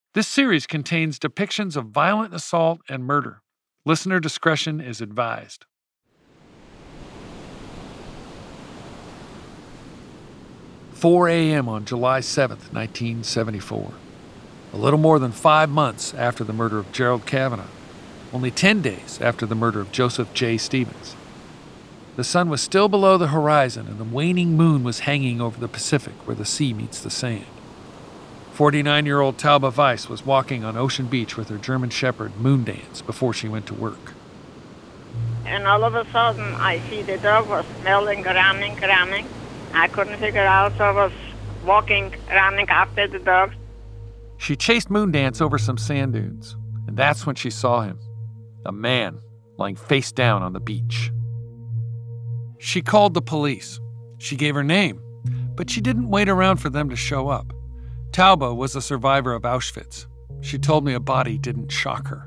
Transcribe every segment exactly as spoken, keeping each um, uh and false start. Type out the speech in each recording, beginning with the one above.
This series contains depictions of violent assault and murder. Listener discretion is advised. four a.m. on July seventh, nineteen seventy-four. A little more than five months after the murder of Gerald Kavanagh. Only ten days after the murder of Joseph J. Stevens. The sun was still below the horizon and the waning moon was hanging over the Pacific where the sea meets the sand. forty-nine-year-old Tauba Weiss was walking on Ocean Beach with her German Shepherd, Moondance, before she went to work. And all of a sudden, I see the dog was smelling, running, running. I couldn't figure out, so I was walking, running after the dog. She chased Moondance over some sand dunes, and that's when she saw him, a man lying face down on the beach. She called the police. She gave her name, but she didn't wait around for them to show up. Tauba was a survivor of Auschwitz. She told me a body didn't shock her.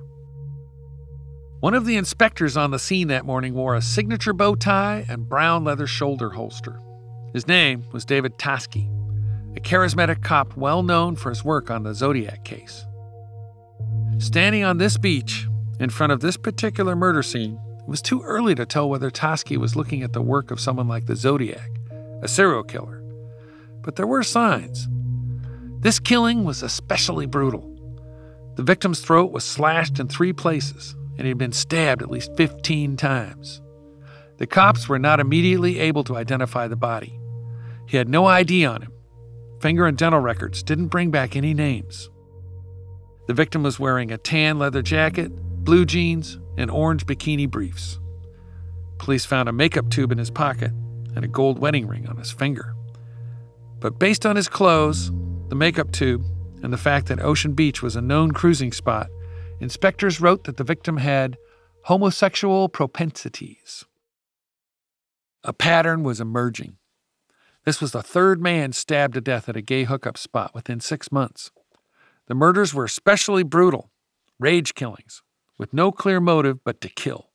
One of the inspectors on the scene that morning wore a signature bow tie and brown leather shoulder holster. His name was David Toski, a charismatic cop well known for his work on the Zodiac case. Standing on this beach, in front of this particular murder scene, it was too early to tell whether Toski was looking at the work of someone like the Zodiac, a serial killer. But there were signs. This killing was especially brutal. The victim's throat was slashed in three places, and he had been stabbed at least fifteen times. The cops were not immediately able to identify the body. He had no I D on him. Finger and dental records didn't bring back any names. The victim was wearing a tan leather jacket, blue jeans, and orange bikini briefs. Police found a makeup tube in his pocket and a gold wedding ring on his finger. But based on his clothes, the makeup tube, and the fact that Ocean Beach was a known cruising spot, inspectors wrote that the victim had homosexual propensities. A pattern was emerging. This was the third man stabbed to death at a gay hookup spot within six months. The murders were especially brutal, rage killings, with no clear motive but to kill.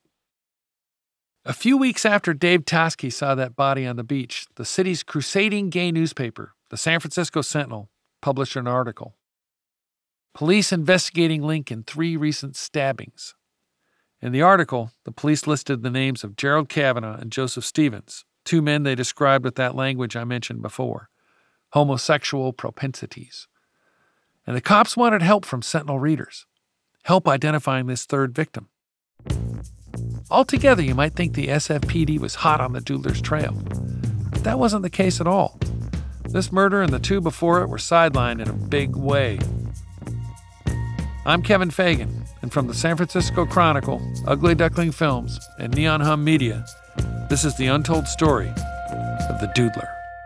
A few weeks after Dave Toski saw that body on the beach, the city's crusading gay newspaper, the San Francisco Sentinel, published an article. Police investigating link in three recent stabbings. In the article, the police listed the names of Gerald Kavanagh and Joseph Stevens, two men they described with that language I mentioned before, homosexual propensities. And the cops wanted help from Sentinel readers, help identifying this third victim. Altogether, you might think the S F P D was hot on the Doodler's trail, but that wasn't the case at all. This murder and the two before it were sidelined in a big way. I'm Kevin Fagan, and from the San Francisco Chronicle, Ugly Duckling Films, and Neon Hum Media, this is the untold story of the Doodler.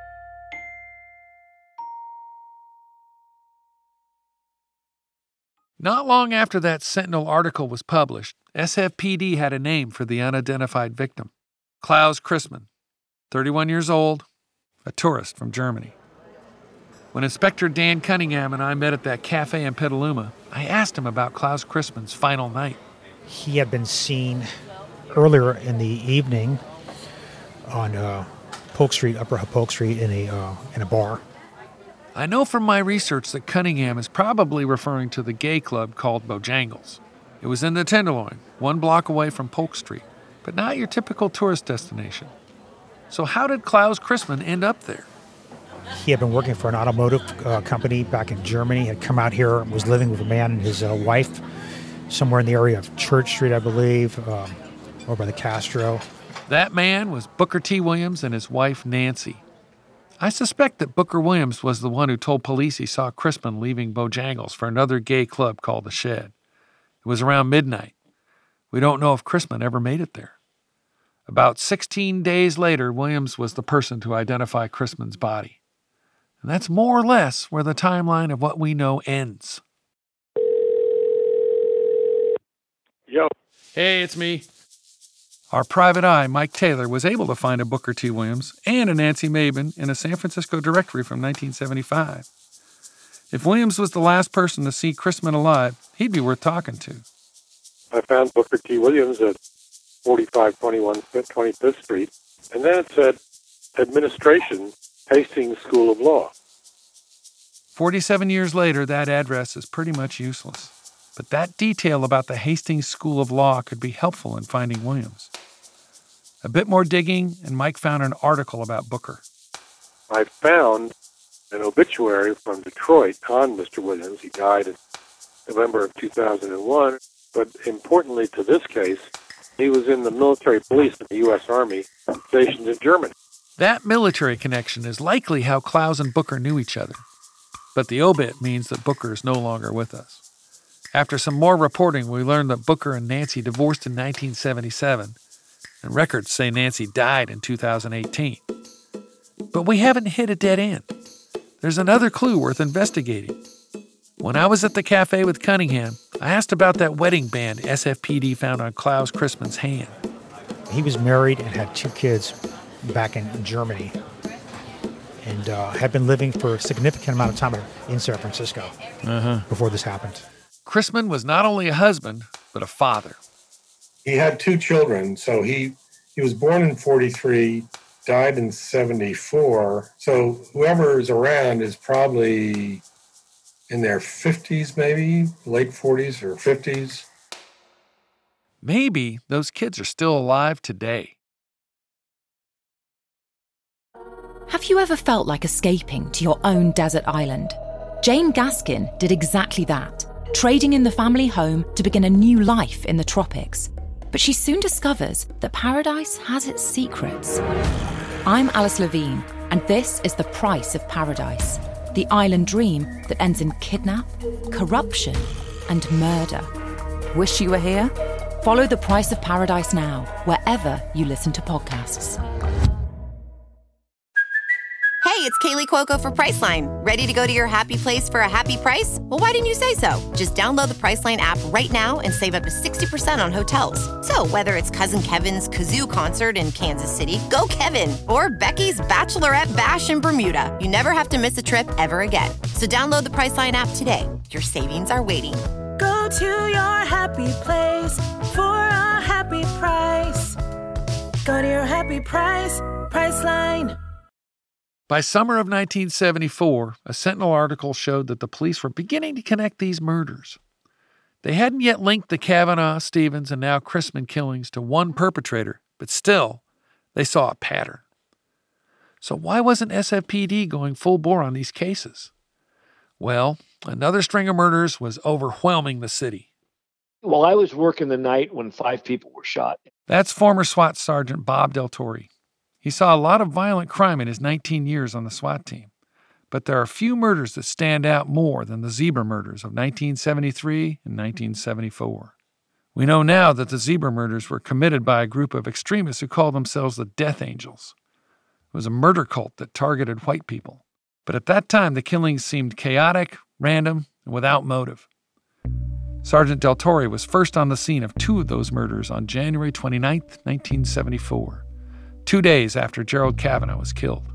Not long after that Sentinel article was published, S F P D had a name for the unidentified victim. Klaus Christmann, thirty-one years old, a tourist from Germany. When Inspector Dan Cunningham and I met at that cafe in Petaluma, I asked him about Klaus Christmann's final night. He had been seen earlier in the evening on uh, Polk Street, Upper Polk Street, in a uh, in a bar. I know from my research that Cunningham is probably referring to the gay club called Bojangles. It was in the Tenderloin, one block away from Polk Street, but not your typical tourist destination. So how did Klaus Christmann end up there? He had been working for an automotive uh, company back in Germany, had come out here, was living with a man and his uh, wife somewhere in the area of Church Street, I believe, um, over by the Castro. That man was Booker T. Williams and his wife, Nancy. I suspect that Booker Williams was the one who told police he saw Christmann leaving Bojangles for another gay club called The Shed. It was around midnight. We don't know if Christmann ever made it there. About sixteen days later, Williams was the person to identify Christmann's body. And that's more or less where the timeline of what we know ends. Yo. Hey, it's me. Our private eye, Mike Taylor, was able to find a Booker T. Williams and a Nancy Mabin in a San Francisco directory from nineteen seventy-five. If Williams was the last person to see Christmann alive, he'd be worth talking to. I found Booker T. Williams at forty-five twenty-one twenty-fifth Street, and then it said Administration, Hastings School of Law. forty-seven years later, that address is pretty much useless. But that detail about the Hastings School of Law could be helpful in finding Williams. A bit more digging, and Mike found an article about Booker. I found an obituary from Detroit on Mister Williams. He died in November of two thousand one. But importantly to this case, he was in the military police of the U S Army stationed in Germany. That military connection is likely how Clowes and Booker knew each other. But the obit means that Booker is no longer with us. After some more reporting, we learned that Booker and Nancy divorced in nineteen seventy-seven, and records say Nancy died in two thousand eighteen. But we haven't hit a dead end. There's another clue worth investigating. When I was at the cafe with Cunningham, I asked about that wedding band S F P D found on Clowes Chrisman's hand. He was married and had two kids back in Germany, and uh, had been living for a significant amount of time in San Francisco uh-huh. before this happened. Chrisman was not only a husband, but a father. He had two children, so he he was born in forty-three, died in seventy-four. So whoever is around is probably in their fifties, maybe, late forties or fifties. Maybe those kids are still alive today. Have you ever felt like escaping to your own desert island? Jane Gaskin did exactly that, trading in the family home to begin a new life in the tropics. But she soon discovers that paradise has its secrets. I'm Alice Levine, and this is The Price of Paradise, the island dream that ends in kidnap, corruption, and murder. Wish you were here? Follow The Price of Paradise now, wherever you listen to podcasts. Hey, it's Kaylee Cuoco for Priceline. Ready to go to your happy place for a happy price? Well, why didn't you say so? Just download the Priceline app right now and save up to sixty percent on hotels. So whether it's Cousin Kevin's Kazoo Concert in Kansas City, go Kevin, or Becky's Bachelorette Bash in Bermuda, you never have to miss a trip ever again. So download the Priceline app today. Your savings are waiting. Go to your happy place for a happy price. Go to your happy price, Priceline. By summer of nineteen seventy-four, a Sentinel article showed that the police were beginning to connect these murders. They hadn't yet linked the Kavanaugh, Stevens, and now Chrisman killings to one perpetrator, but still, they saw a pattern. So why wasn't S F P D going full bore on these cases? Well, another string of murders was overwhelming the city. Well, I was working the night when five people were shot. That's former SWAT Sergeant Bob Del Torre. He saw a lot of violent crime in his nineteen years on the SWAT team. But there are few murders that stand out more than the Zebra murders of nineteen seventy-three and nineteen seventy-four. We know now that the Zebra murders were committed by a group of extremists who called themselves the Death Angels. It was a murder cult that targeted white people. But at that time, the killings seemed chaotic, random, and without motive. Sergeant Del Torre was first on the scene of two of those murders on January twenty-ninth, nineteen seventy-four. Two days after Gerald Kavanaugh was killed.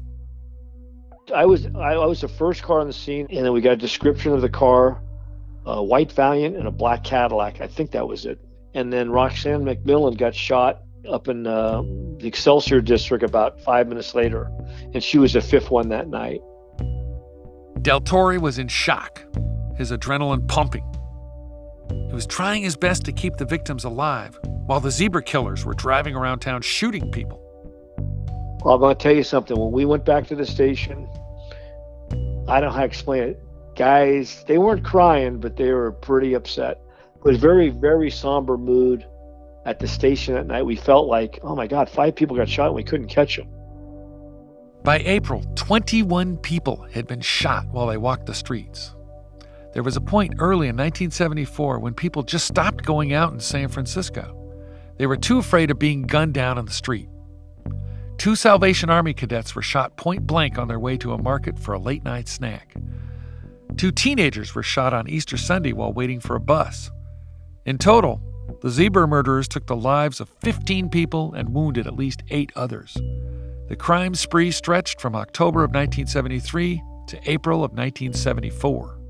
I was I, I was the first car on the scene, and then we got a description of the car, a white Valiant and a black Cadillac. I think that was it. And then Roxanne McMillan got shot up in uh, the Excelsior district about five minutes later, and she was the fifth one that night. Del Torre was in shock, his adrenaline pumping. He was trying his best to keep the victims alive, while the Zebra killers were driving around town shooting people. Well, I'm going to tell you something. When we went back to the station, I don't know how to explain it. Guys, they weren't crying, but they were pretty upset. It was very, very somber mood at the station that night. We felt like, oh my God, five people got shot and we couldn't catch them. By April, twenty-one people had been shot while they walked the streets. There was a point early in nineteen seventy-four when people just stopped going out in San Francisco. They were too afraid of being gunned down on the street. Two Salvation Army cadets were shot point blank on their way to a market for a late-night snack. Two teenagers were shot on Easter Sunday while waiting for a bus. In total, the Zebra murderers took the lives of fifteen people and wounded at least eight others. The crime spree stretched from October of nineteen seventy-three to April of nineteen seventy-four.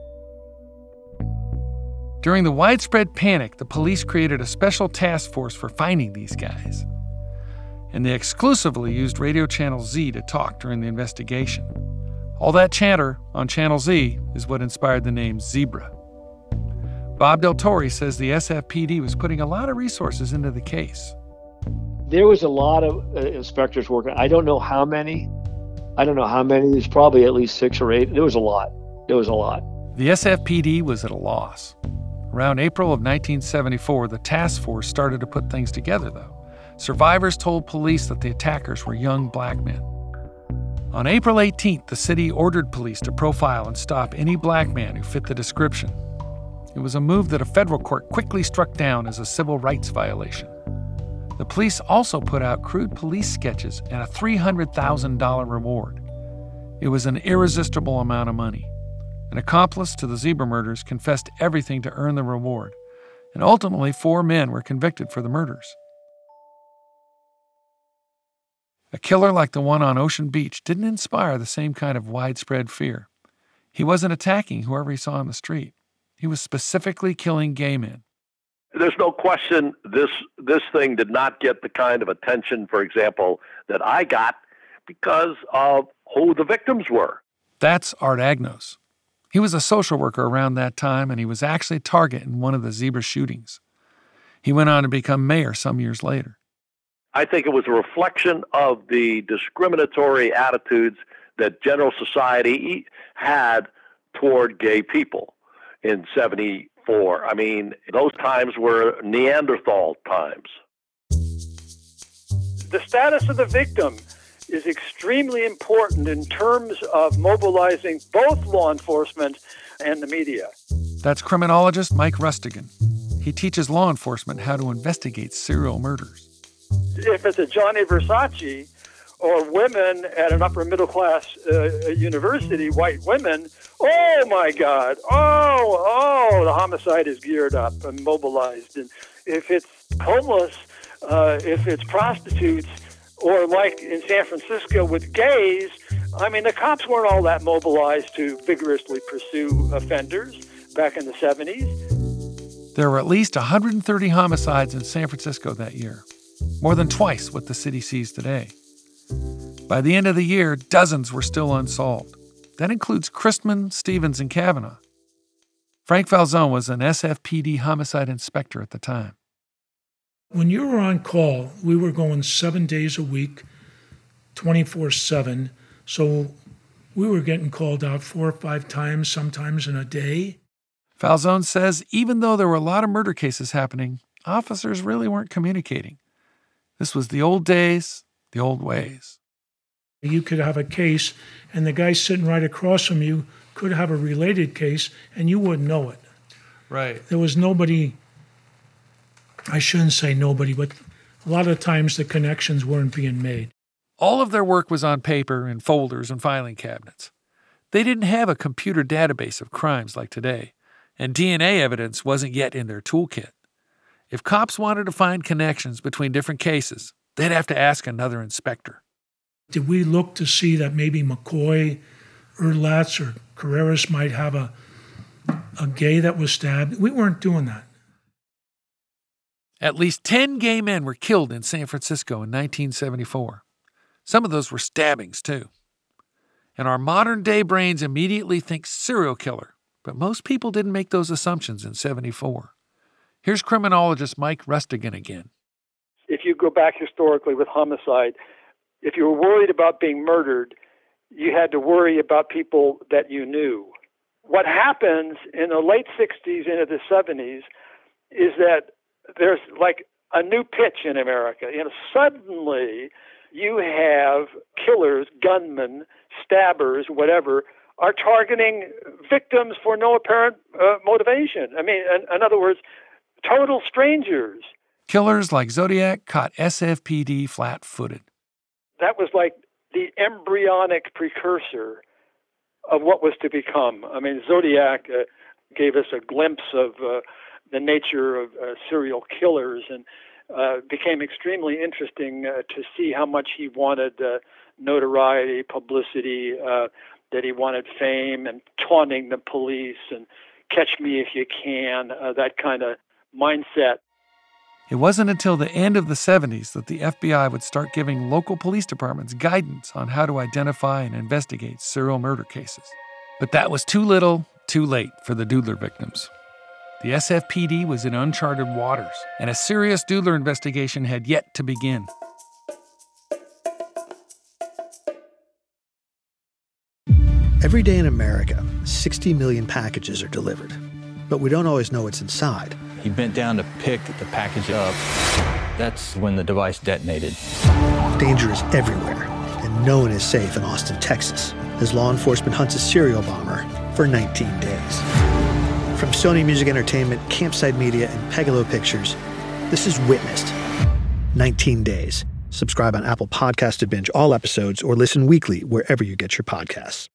During the widespread panic, the police created a special task force for finding these guys. And they exclusively used Radio Channel Z to talk during the investigation. All that chatter on Channel Z is what inspired the name Zebra. Bob Del Torre says the S F P D was putting a lot of resources into the case. There was a lot of uh, inspectors working. I don't know how many. I don't know how many. There's probably at least six or eight. There was a lot. There was a lot. The S F P D was at a loss. Around April of nineteen seventy-four, the task force started to put things together, though. Survivors told police that the attackers were young black men. On April eighteenth, the city ordered police to profile and stop any black man who fit the description. It was a move that a federal court quickly struck down as a civil rights violation. The police also put out crude police sketches and a three hundred thousand dollars reward. It was an irresistible amount of money. An accomplice to the Zebra murders confessed everything to earn the reward, and ultimately four men were convicted for the murders. A killer like the one on Ocean Beach didn't inspire the same kind of widespread fear. He wasn't attacking whoever he saw on the street. He was specifically killing gay men. There's no question this this thing did not get the kind of attention, for example, that I got because of who the victims were. That's Art Agnos. He was a social worker around that time, and he was actually a target in one of the Zebra shootings. He went on to become mayor some years later. I think it was a reflection of the discriminatory attitudes that general society had toward gay people in seventy-four. I mean, those times were Neanderthal times. The status of the victim is extremely important in terms of mobilizing both law enforcement and the media. That's criminologist Mike Rustigan. He teaches law enforcement how to investigate serial murders. If it's a Gianni Versace or women at an upper middle class uh, university, white women, oh my God, oh, oh, the homicide is geared up and mobilized. And if it's homeless, uh, if it's prostitutes, or like in San Francisco with gays, I mean, the cops weren't all that mobilized to vigorously pursue offenders back in the seventies. There were at least one hundred thirty homicides in San Francisco that year, more than twice what the city sees today. By the end of the year, dozens were still unsolved. That includes Christman, Stevens, and Kavanaugh. Frank Falzone was an S F P D homicide inspector at the time. When you were on call, we were going seven days a week, twenty-four seven. So we were getting called out four or five times, sometimes in a day. Falzone says even though there were a lot of murder cases happening, officers really weren't communicating. This was the old days, the old ways. You could have a case, and the guy sitting right across from you could have a related case, and you wouldn't know it. Right. There was nobody... I shouldn't say nobody, but a lot of times the connections weren't being made. All of their work was on paper in folders and filing cabinets. They didn't have a computer database of crimes like today, and D N A evidence wasn't yet in their toolkit. If cops wanted to find connections between different cases, they'd have to ask another inspector. Did we look to see that maybe McCoy, Erlatz, or Carreras might have a, a gay that was stabbed? We weren't doing that. At least ten gay men were killed in San Francisco in nineteen seventy-four. Some of those were stabbings, too. And our modern-day brains immediately think serial killer, but most people didn't make those assumptions in seventy-four. Here's criminologist Mike Rustigan again. If you go back historically with homicide, if you were worried about being murdered, you had to worry about people that you knew. What happens in the late sixties into the seventies is that there's like a new pitch in America. You know, suddenly you have killers, gunmen, stabbers, whatever, are targeting victims for no apparent uh, motivation. I mean, in, in other words, total strangers. Killers like Zodiac caught S F P D flat-footed. That was like the embryonic precursor of what was to become. I mean, Zodiac uh, gave us a glimpse of uh, the nature of uh, serial killers, and uh, became extremely interesting uh, to see how much he wanted uh, notoriety, publicity, uh, that he wanted fame and taunting the police and catch me if you can, uh, that kind of mindset. It wasn't until the end of the seventies that the F B I would start giving local police departments guidance on how to identify and investigate serial murder cases. But that was too little, too late for the Doodler victims. The S F P D was in uncharted waters, and a serious Doodler investigation had yet to begin. Every day in America, sixty million packages are delivered, but we don't always know what's inside. He bent down to pick the package up. That's when the device detonated. Danger is everywhere, and no one is safe in Austin, Texas, as law enforcement hunts a serial bomber for nineteen days. From Sony Music Entertainment, Campside Media, and Pegalo Pictures, this is Witnessed. nineteen days. Subscribe on Apple Podcasts to binge all episodes or listen weekly wherever you get your podcasts.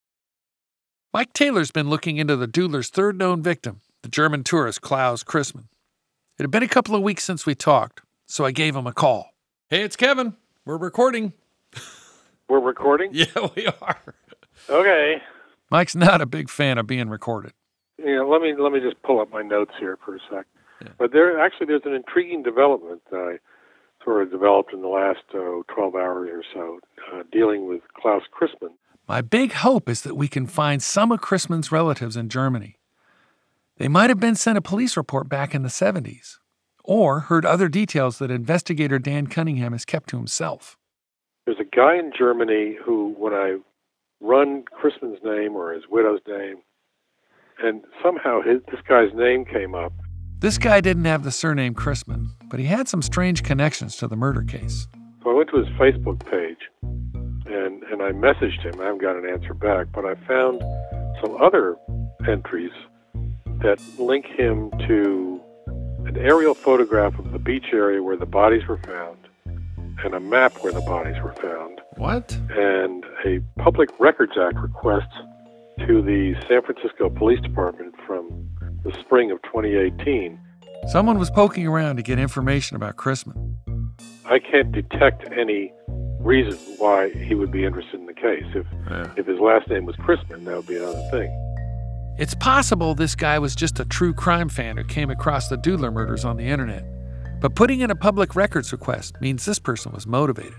Mike Taylor's been looking into the Doodler's third known victim, the German tourist Klaus Christmann. It had been a couple of weeks since we talked, so I gave him a call. Hey, it's Kevin. We're recording. We're recording? Yeah, we are. Okay. Mike's not a big fan of being recorded. You know, let me let me just pull up my notes here for a sec. Yeah. But there actually there's an intriguing development that I sort of developed in the last uh, twelve hours or so, uh, dealing with Klaus Christmann. My big hope is that we can find some of Christmann's relatives in Germany. They might have been sent a police report back in the seventies, or heard other details that investigator Dan Cunningham has kept to himself. There's a guy in Germany who, when I run Christmann's name or his widow's name, and somehow his, this guy's name came up. This guy didn't have the surname Christmann, but he had some strange connections to the murder case. So I went to his Facebook page, and, and I messaged him. I haven't got an answer back, but I found some other entries that link him to an aerial photograph of the beach area where the bodies were found, and a map where the bodies were found. What? And a Public Records Act request to the San Francisco Police Department from the spring of twenty eighteen. Someone was poking around to get information about Christmann. I can't detect any reason why he would be interested in the case. If yeah. if his last name was Christmann, that would be another thing. It's possible this guy was just a true crime fan who came across the Doodler murders on the internet. But putting in a public records request means this person was motivated.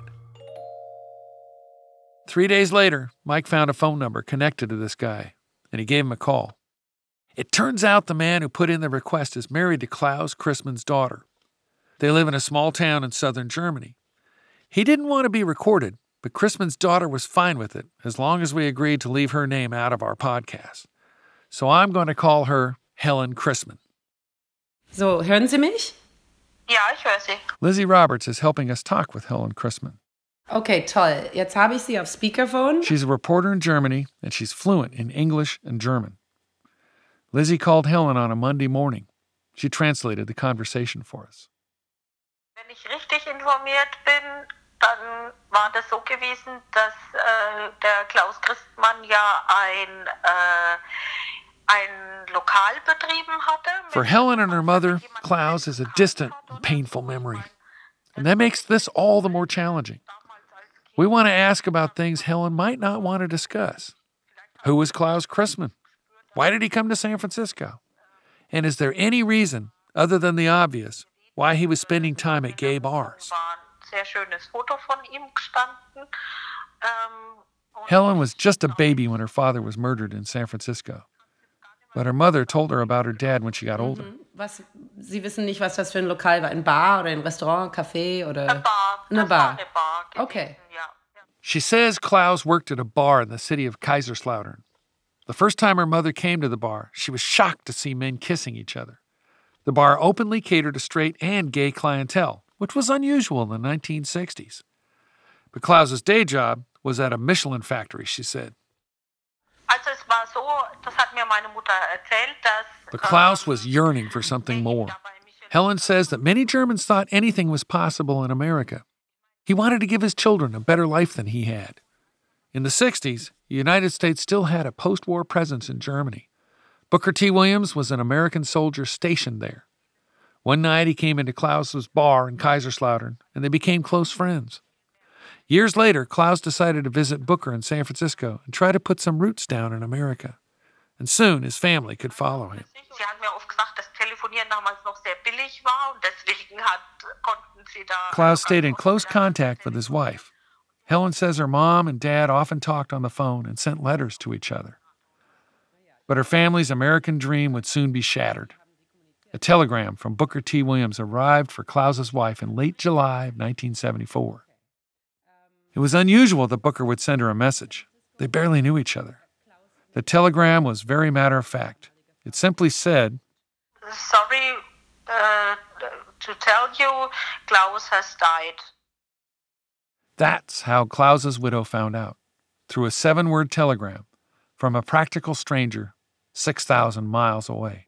Three days later, Mike found a phone number connected to this guy, and he gave him a call. It turns out the man who put in the request is married to Klaus Christmann's daughter. They live in a small town in southern Germany. He didn't want to be recorded, but Christmann's daughter was fine with it as long as we agreed to leave her name out of our podcast. So I'm going to call her Helen Christmann. So, hören Sie mich? Ja, ich höre Sie. Lizzie Roberts is helping us talk with Helen Christmann. Okay, toll. Jetzt habe ich Sie auf Speakerphone. She's a reporter in Germany, and she's fluent in English and German. Lizzie called Helen on a Monday morning. She translated the conversation for us. Wenn ich richtig informiert bin, dann war das so gewesen, dass äh, der Klaus Christmann ja ein, äh, ein Lokal betrieben hatte. For Helen and her mother, Klaus is a distant and painful memory. And that makes this all the more challenging. We want to ask about things Helen might not want to discuss. Who was Klaus Christmann? Why did he come to San Francisco? And is there any reason, other than the obvious, why he was spending time at gay bars? Helen was just a baby when her father was murdered in San Francisco. But her mother told her about her dad when she got older. Was, Sie wissen nicht, was das für ein Lokal war, ein Bar oder ein Restaurant, Café oder eine Bar. Eine Bar. Eine Bar gewesen, okay. Ja. She says Klaus worked at a bar in the city of Kaiserslautern. The first time her mother came to the bar, she was shocked to see men kissing each other. The bar openly catered to straight and gay clientele, which was unusual in the nineteen sixties. But Klaus's day job was at a Michelin factory, she said. Also es war so, das hat mir meine Mutter erzählt, dass But Klaus was yearning for something more. Helen says that many Germans thought anything was possible in America. He wanted to give his children a better life than he had. In the sixties, the United States still had a post-war presence in Germany. Booker T. Williams was an American soldier stationed there. One night he came into Klaus's bar in Kaiserslautern, and they became close friends. Years later, Klaus decided to visit Booker in San Francisco and try to put some roots down in America. And soon his family could follow him. Sie hat mir oft gesagt, das Telefonieren damals noch sehr billig war und deswegen hat, konnten sie da... Klaus stayed in close contact with his wife. Helen says her mom and dad often talked on the phone and sent letters to each other. But her family's American dream would soon be shattered. A telegram from Booker T. Williams arrived for Klaus's wife in late July of nineteen seventy-four. It was unusual that Booker would send her a message. They barely knew each other. The telegram was very matter-of-fact. It simply said, Sorry uh, to tell you, Klaus has died. That's how Klaus's widow found out, through a seven-word telegram from a practical stranger six thousand miles away.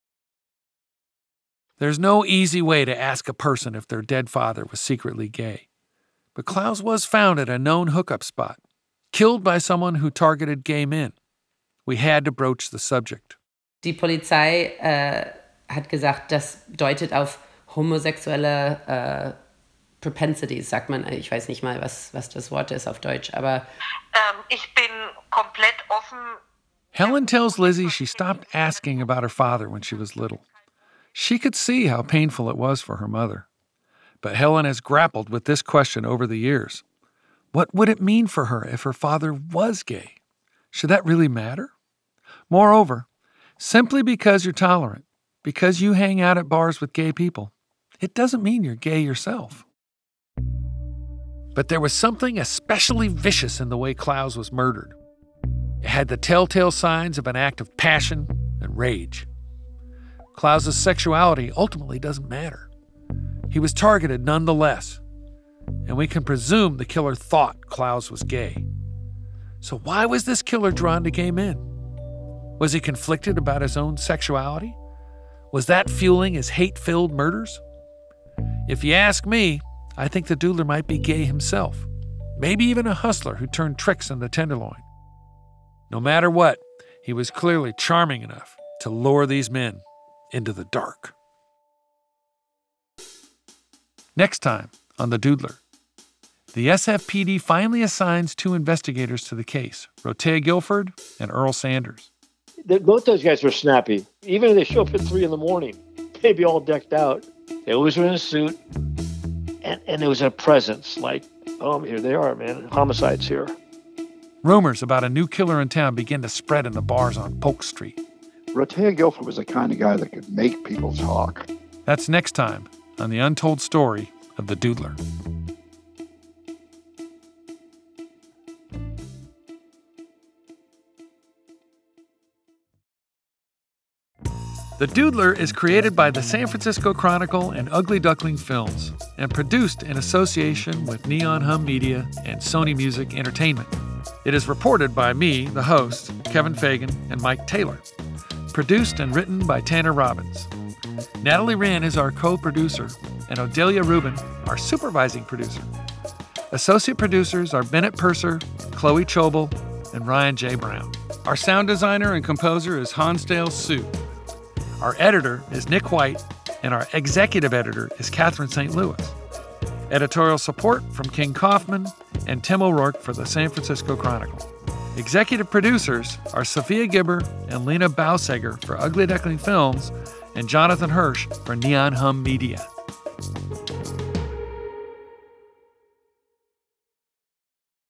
There's no easy way to ask a person if their dead father was secretly gay. But Klaus was found at a known hookup spot, killed by someone who targeted gay men. We had to broach the subject. Die Polizei äh, hat gesagt, das deutet auf homosexuelle äh, Propensities, sagt man. Ich weiß nicht mal, was, was das Wort ist auf Deutsch, aber... Ähm, ich bin komplett offen. Helen tells Lizzie she stopped asking about her father when she was little. She could see how painful it was for her mother. But Helen has grappled with this question over the years. What would it mean for her if her father was gay? Should that really matter? Moreover, simply because you're tolerant, because you hang out at bars with gay people, it doesn't mean you're gay yourself. But there was something especially vicious in the way Klaus was murdered. It had the telltale signs of an act of passion and rage. Klaus's sexuality ultimately doesn't matter. He was targeted nonetheless, and we can presume the killer thought Klaus was gay. So why was this killer drawn to gay men? Was he conflicted about his own sexuality? Was that fueling his hate-filled murders? If you ask me, I think the Doodler might be gay himself, maybe even a hustler who turned tricks in the Tenderloin. No matter what, he was clearly charming enough to lure these men into the dark. Next time on The Doodler, the S F P D finally assigns two investigators to the case, Rotea Guilford and Earl Sanders. Both those guys were snappy. Even if they show up at three in the morning, they'd be all decked out. They always were in a suit. And, and there was a presence, like, oh, here they are, man. Homicide's here. Rumors about a new killer in town began to spread in the bars on Polk Street. Rotea Guilford was the kind of guy that could make people talk. That's next time on the untold story of the Doodler. The Doodler is created by the San Francisco Chronicle and Ugly Duckling Films and produced in association with Neon Hum Media and Sony Music Entertainment. It is reported by me, the host, Kevin Fagan, and Mike Taylor. Produced and written by Tanner Robbins. Natalie Wren is our co-producer, and Odelia Rubin, our supervising producer. Associate producers are Bennett Purser, Chloe Chobel, and Ryan J. Brown. Our sound designer and composer is Hansdale Sue. Our editor is Nick White, and our executive editor is Catherine Saint Louis. Editorial support from King Kaufman and Tim O'Rourke for the San Francisco Chronicle. Executive producers are Sophia Gibber and Lena Bauseger for Ugly Duckling Films and Jonathan Hirsch for Neon Hum Media.